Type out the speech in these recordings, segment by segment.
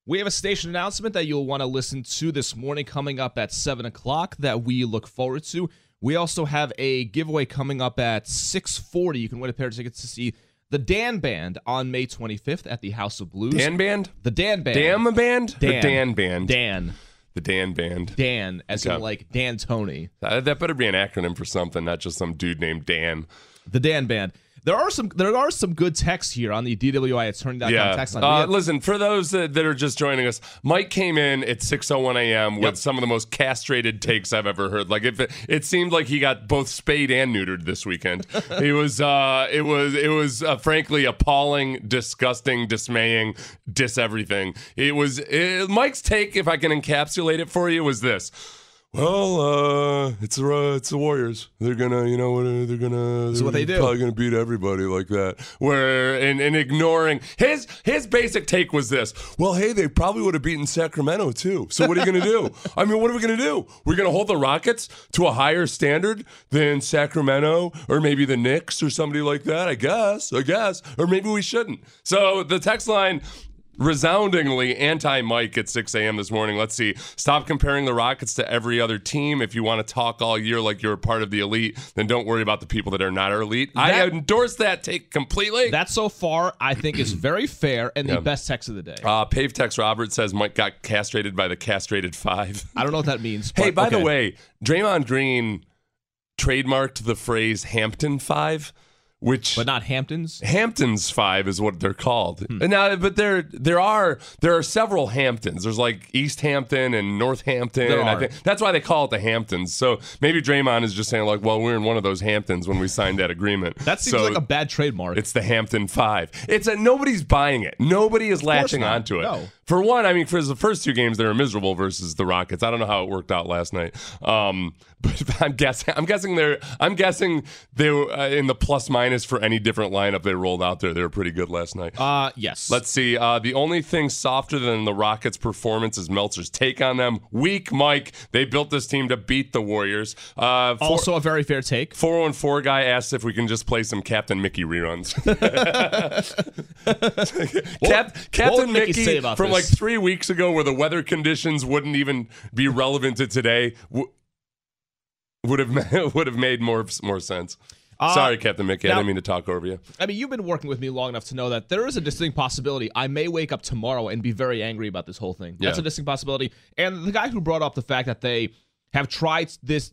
We have a station announcement that you'll want to listen to this morning coming up at 7 o'clock that we look forward to. We also have a giveaway coming up at 6:40. You can win a pair of tickets to see the Dan Band on May 25th at the House of Blues. Dan Band? The Dan Band. Damn Band? Dan. The Dan Band. Dan. The Dan Band. Dan, as in like Dan Tony. That better be an acronym for something, not just some dude named Dan. The Dan Band. There are some good texts here on the DWI at turning.com text line. Listen, for those that are just joining us, Mike came in at 6:01 a.m. with some of the most castrated takes I've ever heard. Like it seemed like he got both spayed and neutered this weekend. It was frankly appalling, disgusting, dismaying, everything. Mike's take, if I can encapsulate it for you, was this. Well, it's the Warriors. They're gonna, That's what they do. Probably gonna beat everybody like that. And ignoring his basic take was this. Well, hey, they probably would have beaten Sacramento too. So what are you gonna do? I mean, what are we gonna do? We're gonna hold the Rockets to a higher standard than Sacramento or maybe the Knicks or somebody like that. I guess, or maybe we shouldn't. So the text line. Resoundingly anti-Mike at 6 a.m. this morning. Let's see. Stop comparing the Rockets to every other team. If you want to talk all year like you're a part of the elite, then don't worry about the people that are not our elite. I endorse that take completely. That so far, I think, is very fair and the best text of the day. Pave Text Robert says Mike got castrated by the castrated five. I don't know what that means. Hey, by the way, Draymond Green trademarked the phrase Hampton Five. But not Hamptons? Hamptons 5 is what they're called. Now, but there are several Hamptons. There's like East Hampton and Northampton. There and are. I think that's why they call it the Hamptons. So maybe Draymond is just saying like, well, we're in one of those Hamptons when we signed that agreement. That seems like a bad trademark. It's the Hampton 5. Nobody's buying it. Nobody is latching onto it. No. For one, I mean, for the first two games, they were miserable versus the Rockets. I don't know how it worked out last night. But I'm guessing they're in the plus minus for any different lineup they rolled out there. They were pretty good last night. Yes. Let's see. The only thing softer than the Rockets' performance is Meltzer's take on them. Weak, Mike. They built this team to beat the Warriors. Also a very fair take. 414 guy asks if we can just play some Captain Mickey reruns. Captain Mickey from like 3 weeks ago, where the weather conditions wouldn't even be relevant to today, would have made more sense. Sorry, Captain Mickey. I didn't mean to talk over you. I mean, you've been working with me long enough to know that there is a distinct possibility I may wake up tomorrow and be very angry about this whole thing. That's a distinct possibility. And the guy who brought up the fact that they have tried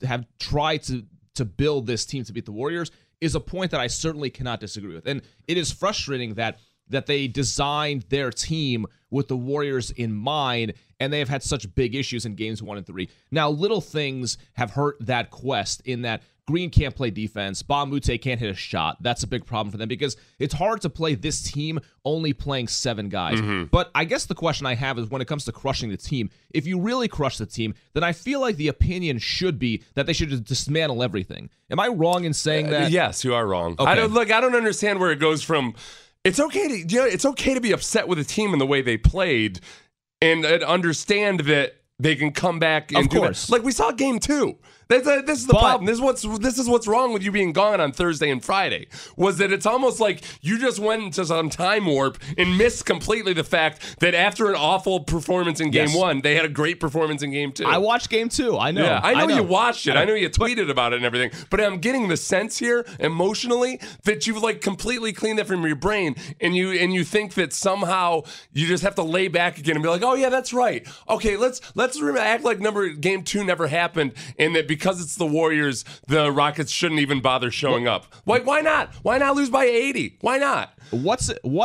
to build this team to beat the Warriors is a point that I certainly cannot disagree with. And it is frustrating that they designed their team with the Warriors in mind, and they have had such big issues in games 1 and 3. Now, little things have hurt that quest in that Green can't play defense. Ba Mute can't hit a shot. That's a big problem for them because it's hard to play this team only playing 7 guys. But I guess the question I have is when it comes to crushing the team, if you really crush the team, then I feel like the opinion should be that they should just dismantle everything. Am I wrong in saying that? Yes, you are wrong. Okay. I don't understand where it goes from. It's okay to be upset with a team and the way they played, and understand that they can come back and do it. Like we saw game 2. This is the problem. This is what's wrong with you being gone on Thursday and Friday. Was that it's almost like you just went into some time warp and missed completely the fact that after an awful performance in game 1, they had a great performance in game 2. I watched game 2. I know. Yeah, I know you watched it. I know you tweeted about it and everything. But I'm getting the sense here emotionally that you've like completely cleaned that from your brain, and you think that somehow you just have to lay back again and be like, oh yeah, that's right. Okay, let's act like game 2 never happened, and that because it's the Warriors, the Rockets shouldn't even bother showing up. Why not? Why not lose by 80? Why not? What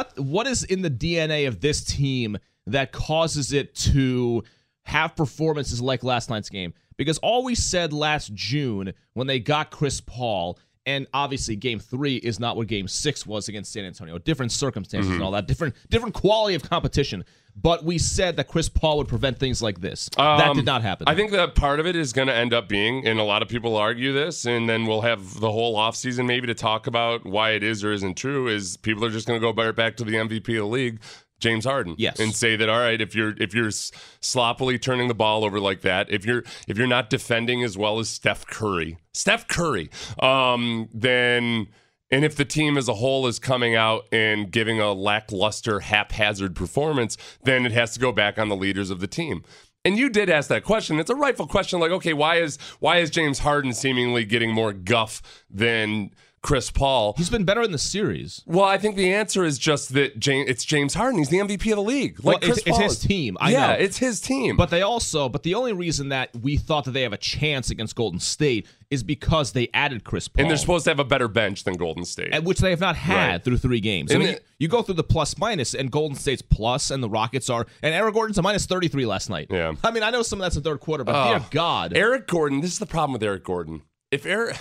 is in the DNA of this team that causes it to have performances like last night's game? Because all we said last June when they got Chris Paul, and obviously game 3 is not what game 6 was against San Antonio. Different circumstances and all that. Different quality of competition. But we said that Chris Paul would prevent things like this. That did not happen. I think that part of it is going to end up being, and a lot of people argue this, and then we'll have the whole offseason maybe to talk about why it is or isn't true, is people are just going to go back to the MVP of the league, James Harden. Yes. And say that, all right, if you're sloppily turning the ball over like that, if you're not defending as well as Steph Curry, then And if the team as a whole is coming out and giving a lackluster, haphazard performance, then it has to go back on the leaders of the team. And you did ask that question. It's a rightful question. Like, okay, why is James Harden seemingly getting more guff than Chris Paul? He's been better in the series. Well, I think the answer is just that it's James Harden. He's the MVP of the league. Like well, it's his team. I know. It's his team. But the only reason that we thought that they have a chance against Golden State is because they added Chris Paul. And they're supposed to have a better bench than Golden State. Which they have not had through 3 games. I mean, you go through the plus minus, and Golden State's plus, and the Rockets are, and Eric Gordon's a minus 33 last night. Yeah. I mean, I know some of that's in third quarter, but dear God. Eric Gordon, this is the problem with Eric Gordon. If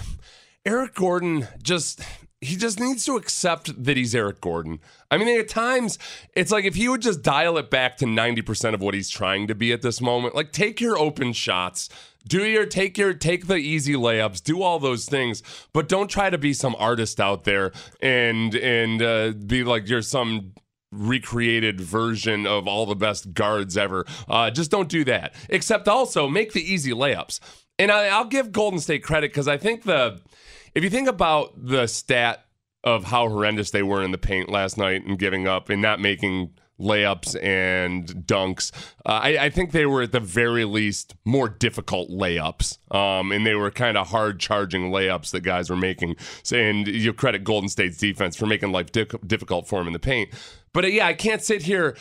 Eric Gordon he just needs to accept that he's Eric Gordon. I mean, at times, it's like if he would just dial it back to 90% of what he's trying to be at this moment, like take your open shots, take the easy layups, do all those things, but don't try to be some artist out there and be like you're some recreated version of all the best guards ever. Just don't do that. Except also make the easy layups. And I'll give Golden State credit because I think if you think about the stat of how horrendous they were in the paint last night and giving up and not making layups and dunks, I think they were at the very least more difficult layups. And they were kind of hard charging layups that guys were making. And you credit Golden State's defense for making life difficult for them in the paint. But I can't sit here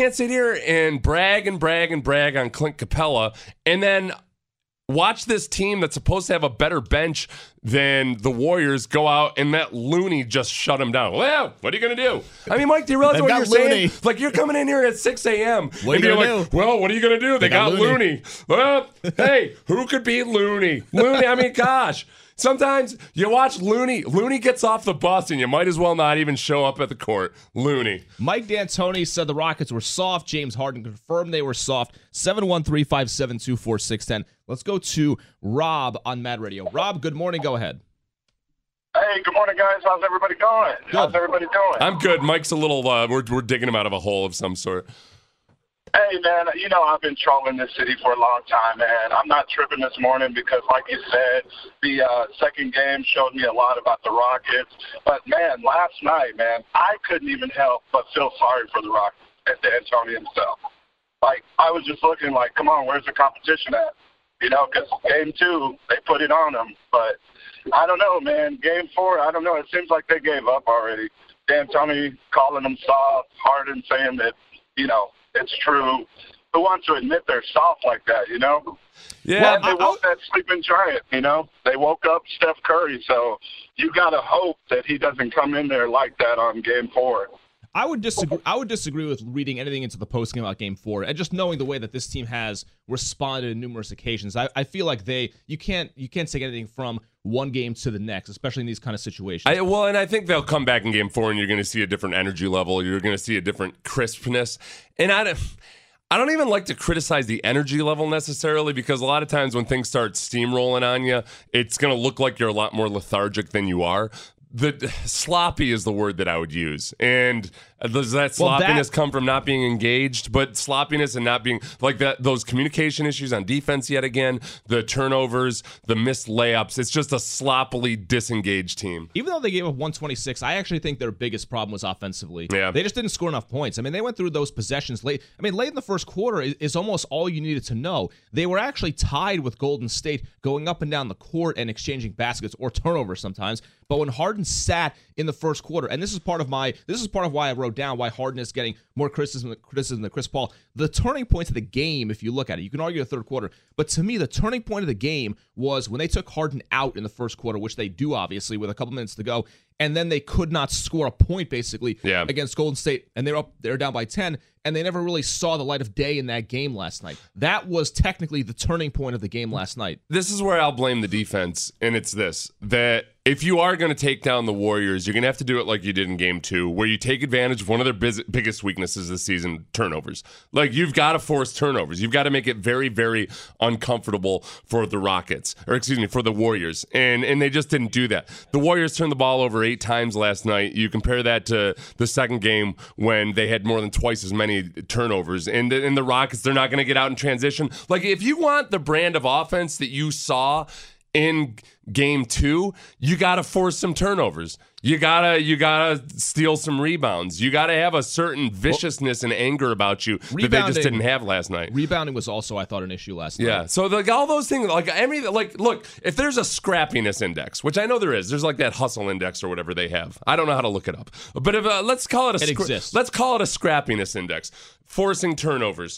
and brag on Clint Capella and then watch this team that's supposed to have a better bench than the Warriors go out and that Looney just shut him down. Well, what are you going to do? I mean, Mike, do you realize what you're saying? Like, you're coming in here at 6 a.m. What are you going to do? Well, what are you going to do? They got Looney. Well, hey, who could beat Looney? I mean, gosh. Sometimes you watch Looney. Looney gets off the bus, and you might as well not even show up at the court. Looney. Mike D'Antoni said the Rockets were soft. James Harden confirmed they were soft. 713-572-4610. Let's go to Rob on Mad Radio. Rob, good morning. Go ahead. Hey, good morning, guys. How's everybody going? How's everybody doing? I'm good. Mike's a little, we're digging him out of a hole of some sort. Hey, man, I've been trolling this city for a long time, man. I'm not tripping this morning because, like you said, the second game showed me a lot about the Rockets. But, man, last night, man, I couldn't even help but feel sorry for the Rockets and D'Antoni himself. Like, I was just looking like, come on, where's the competition at? Because game 2, they put it on them. But I don't know, man. Game 4, I don't know. It seems like they gave up already. D'Antoni calling them soft, Harden saying that, it's true. Who wants to admit they're soft like that, Yeah. Well, they woke that sleeping giant, They woke up Steph Curry, so you got to hope that he doesn't come in there like that on Game 4. I would disagree with reading anything into the postgame about Game 4 and just knowing the way that this team has responded on numerous occasions. I feel like you can't take anything from one game to the next, especially in these kind of situations. And I think they'll come back in Game 4 and you're going to see a different energy level. You're going to see a different crispness. And I don't even like to criticize the energy level necessarily because a lot of times when things start steamrolling on you, it's going to look like you're a lot more lethargic than you are. The sloppy is the word that I would use. And does that sloppiness come from not being engaged? But sloppiness and not being like that, those communication issues on defense yet again, the turnovers, the missed layups. It's just a sloppily disengaged team. Even though they gave up 126, I actually think their biggest problem was offensively. Yeah. They just didn't score enough points. I mean, they went through those possessions late. I mean, late in the first quarter is almost all you needed to know. They were actually tied with Golden State going up and down the court and exchanging baskets or turnovers sometimes. But when Harden sat in the first quarter, and this is part of why I wrote down why Harden is getting more criticism than Chris Paul. The turning point of the game, if you look at it, you can argue the third quarter, but to me, the turning point of the game was when they took Harden out in the first quarter, which they do obviously with a couple minutes to go, and then they could not score a point basically against Golden State, and they're down by 10, and they never really saw the light of day in that game last night. That was technically the turning point of the game last night. This is where I'll blame the defense, and it's this, that if you are going to take down the Warriors, you're going to have to do it like you did in Game 2, where you take advantage of one of their biggest weaknesses this season, turnovers. Like, you've got to force turnovers. You've got to make it very, very uncomfortable for the for the Warriors. And they just didn't do that. The Warriors turned the ball over 8 times last night. You compare that to the second game when they had more than twice as many turnovers. And the Rockets, they're not going to get out in transition. Like, if you want the brand of offense that you saw in Game 2, you got to force some turnovers. You gotta steal some rebounds. You gotta have a certain viciousness and anger about you that they just didn't have last night. Rebounding was also, I thought, an issue last night. Yeah. So all those things, look, if there's a scrappiness index, which I know there is, there's like that hustle index or whatever they have. I don't know how to look it up, but if let's call it let's call it a scrappiness index. Forcing turnovers,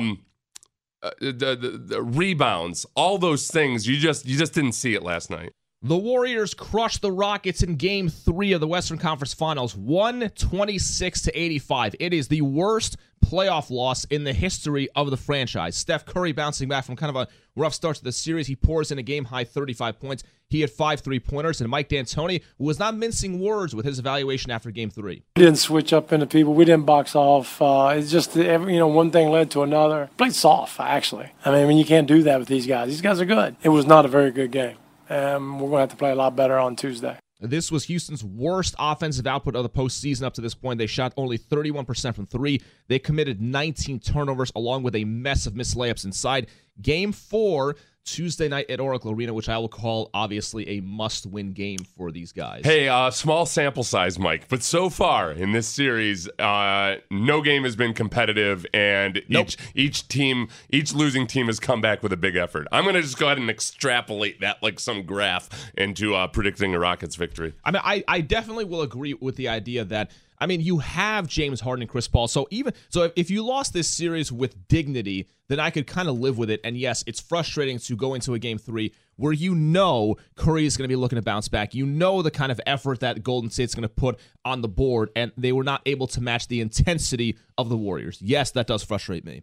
the rebounds, all those things. You just didn't see it last night. The Warriors crushed the Rockets in Game 3 of the Western Conference Finals, 126-85. It is the worst playoff loss in the history of the franchise. Steph Curry bouncing back from kind of a rough start to the series. He pours in a game-high 35 points. He had 5 3-pointers, and Mike D'Antoni was not mincing words with his evaluation after Game 3. We didn't switch up into people. We didn't box off. It's just, one thing led to another. Played soft, actually. I mean, you can't do that with these guys. These guys are good. It was not a very good game. We're going to have to play a lot better on Tuesday. This was Houston's worst offensive output of the postseason up to this point. They shot only 31% from 3. They committed 19 turnovers along with a mess of missed layups inside. Game 4, Tuesday night at Oracle Arena, which I will call, obviously, a must-win game for these guys. Hey, small sample size, Mike, but so far in this series, no game has been competitive, and each losing team has come back with a big effort. I'm going to just go ahead and extrapolate that like some graph into predicting a Rockets victory. I mean, I definitely will agree with the idea that, I mean, you have James Harden and Chris Paul. So if you lost this series with dignity, then I could kind of live with it. And yes, it's frustrating to go into a Game 3 where Curry is going to be looking to bounce back. The kind of effort that Golden State's going to put on the board, and they were not able to match the intensity of the Warriors. Yes, that does frustrate me.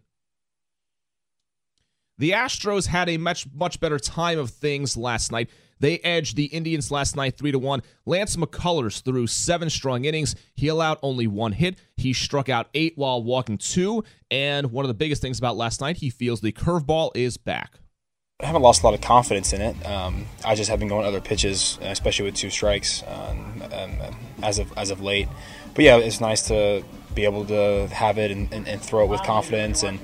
The Astros had a much better time of things last night. They edged the Indians last night 3-1. Lance McCullers threw 7 strong innings. He allowed only 1 hit. He struck out 8 while walking 2. And one of the biggest things about last night, he feels the curveball is back. I haven't lost a lot of confidence in it. I just have been going other pitches, especially with 2 strikes as of late. But yeah, it's nice to be able to have it and throw it with confidence and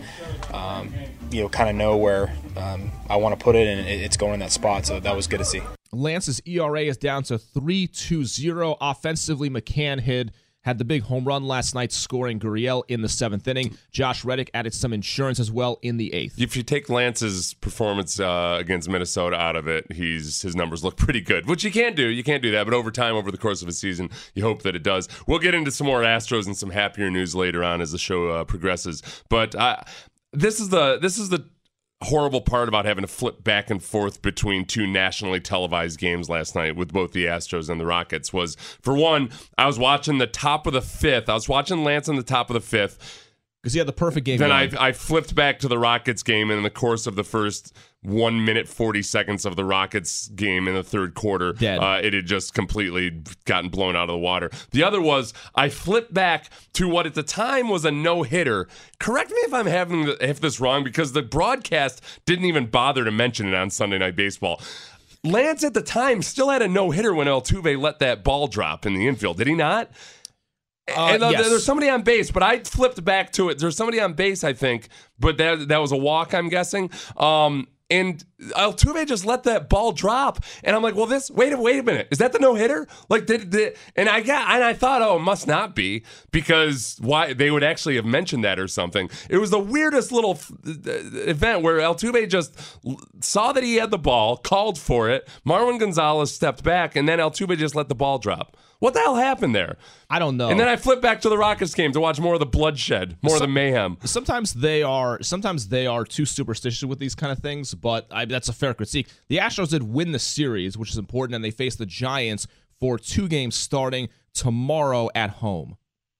kind of know where I want to put it, and it's going in that spot. So that was good to see. Lance's ERA is down to 3.20. Offensively, McCann had the big home run last night, scoring Gurriel in the 7th inning. Josh Reddick added some insurance as well in the 8th. If you take Lance's performance against Minnesota out of it, his numbers look pretty good, which you can't do. You can't do that, but over time, over the course of a season, you hope that it does. We'll get into some more Astros and some happier news later on as the show progresses. But this is the horrible part about having to flip back and forth between 2 nationally televised games last night with both the Astros and the Rockets was, for one, I was watching the top of the 5th. I was watching Lance in the top of the 5th. Because he had the perfect game. Then I flipped back to the Rockets game, and in the course of the first 1 minute 40 seconds of the Rockets game in the 3rd quarter, it had just completely gotten blown out of the water. The other was I flipped back to what at the time was a no-hitter. Correct me if I'm having this wrong, because the broadcast didn't even bother to mention it on Sunday Night Baseball. Lance at the time still had a no-hitter when Altuve let that ball drop in the infield. Did he not? And yes. There's somebody on base, but I flipped back to it. There's somebody on base, I think, but that was a walk, I'm guessing. And Altuve just let that ball drop, and I'm like, well, wait a minute, is that the no hitter? Like, and I thought, oh, it must not be, because why they would actually have mentioned that or something. It was the weirdest little event where Altuve just saw that he had the ball, called for it. Marwin Gonzalez stepped back, and then Altuve just let the ball drop. What the hell happened there? I don't know. And then I flipped back to the Rockets game to watch more of the bloodshed, more of the mayhem. Sometimes they are too superstitious with these kind of things, but that's a fair critique. The Astros did win the series, which is important, and they face the Giants for 2 games starting tomorrow at home.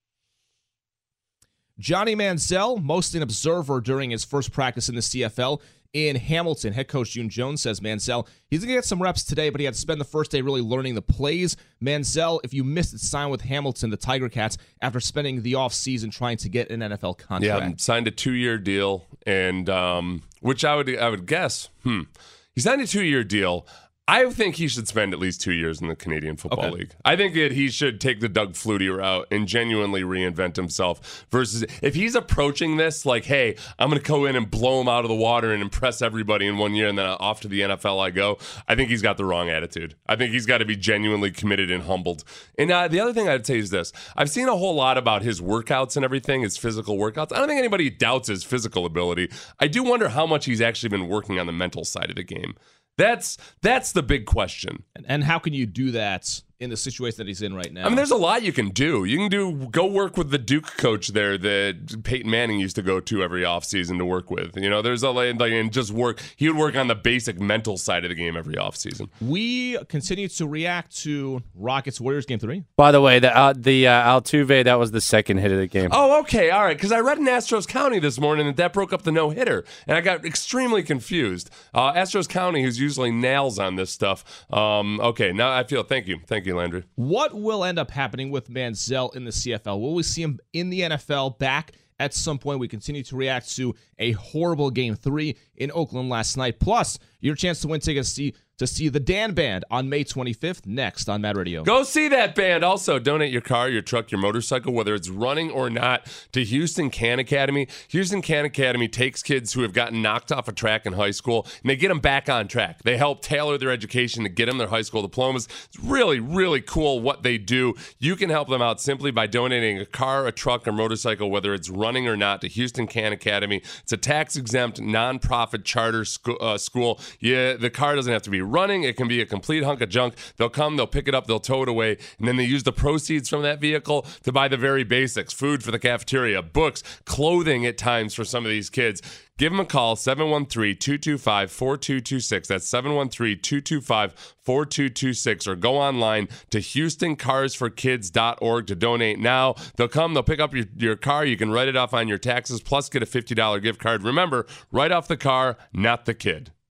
Johnny Manziel, mostly an observer during his first practice in the CFL in Hamilton. Head coach June Jones says Manziel, he's going to get some reps today, but he had to spend the first day really learning the plays. Manziel, if you missed it, signed with Hamilton, the Tiger Cats, after spending the offseason trying to get an NFL contract. Yeah, signed a 2-year deal, and which I would guess, he signed a 2-year deal. I think he should spend at least 2 years in the Canadian Football League. I think that he should take the Doug Flutie route and genuinely reinvent himself versus if he's approaching this like, hey, I'm going to go in and blow him out of the water and impress everybody in 1 year and then off to the NFL I go. I think he's got the wrong attitude. I think he's got to be genuinely committed and humbled. And the other thing I'd say is this. I've seen a whole lot about his workouts and everything, his physical workouts. I don't think anybody doubts his physical ability. I do wonder how much he's actually been working on the mental side of the game. That's the big question. And how can you do that in the situation that he's in right now? I mean, there's a lot you can do. You can go work with the Duke coach there that Peyton Manning used to go to every offseason to work with. You know, there's and just work. He would work on the basic mental side of the game every offseason. We continue to react to Rockets-Warriors Game 3. By the way, the Altuve, that was the second hit of the game. Oh, okay, all right. Because I read in Astros County this morning that broke up the no-hitter, and I got extremely confused. Astros County, who's usually nails on this stuff. Okay, now I feel. Thank you, Landry. What will end up happening with Manziel in the CFL? Will we see him in the NFL back at some point? We continue to react to a horrible Game 3 in Oakland last night. Plus, your chance to win tickets to see the Dan Band on May 25th, next on Mad Radio. Go see that band. Also, donate your car, your truck, your motorcycle, whether it's running or not, to Houston Can Academy. Houston Can Academy takes kids who have gotten knocked off a track in high school, and they get them back on track. They help tailor their education to get them their high school diplomas. It's really, really cool what they do. You can help them out simply by donating a car, a truck, or motorcycle, whether it's running or not, to Houston Can Academy. It's a tax-exempt, nonprofit charter school. Yeah, the car doesn't have to be running. It can be a complete hunk of junk. They'll come, they'll pick it up, they'll tow it away, and then they use the proceeds from that vehicle to buy the very basics: food for the cafeteria, books, clothing at times for some of these kids. Give them a call, 713-225-4226. That's 713-225-4226. Or go online to HoustonCarsForKids.org to donate now. They'll come, they'll pick up your car. You can write it off on your taxes, plus get a $50 gift card. Remember, write off the car, not the kid.